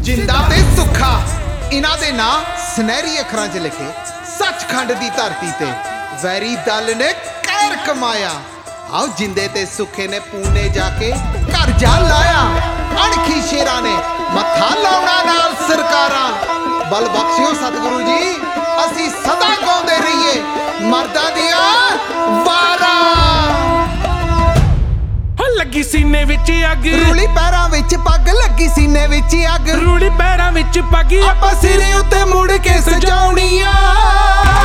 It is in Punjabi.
ਜਿੰਦਾ ਤੇ ਸੁੱਖਾ ਇਹਨਾਂ ਦੇ ਨਾਂ ਸੁਨਹਿਰੀ ਅੱਖਰਾਂ 'ਚ ਲਿਖੇ ਸੱਚਖੰਡ ਦੀ ਧਰਤੀ ਤੇ ਵੈਰੀ ਦਲ ਨੇ ਕਹਿਰ ਕਮਾਇਆ। ਆਓ ਜਿੰਦੇ ਤੇ ਸੁੱਖੇ ਨੇ ਪੂਨੇ ਜਾ ਕੇ ਘਰ ਜਾ ਲਾਇਆ। ਅਣਖੀ ਸ਼ੇਰਾਂ ਨੇ ਮੱਥਾ ਲਾਉਣਾ ਨਾਲ ਸਰਕਾਰਾਂ। ਬਲ ਬਖਸ਼ਿਓ ਸਤਿਗੁਰੂ ਜੀ ਅਸੀਂ ਸਦਾ ਗਾਉਂਦੇ ਰਹੀਏ ਮਰਦਾਂ ਦੀਆਂ ਵਾਰਾਂ। ਲੱਗੀ ਸੀਨੇ ਵਿੱਚ ਅੱਗ, ਰੂਲੀ ਪੈਰਾਂ ਵਿੱਚ ਪੱਗ, ਲੱਗੀ ਸੀਨੇ ਵਿੱਚ ਅੱਗ, ਰੂਲੀ ਪੈਰਾਂ ਵਿੱਚ ਪੱਗ, ਆਪਾਂ ਸਿਰੇ ਉੱਤੇ ਮੁੜ ਕੇ ਸਜਾਉਣੀ ਆ।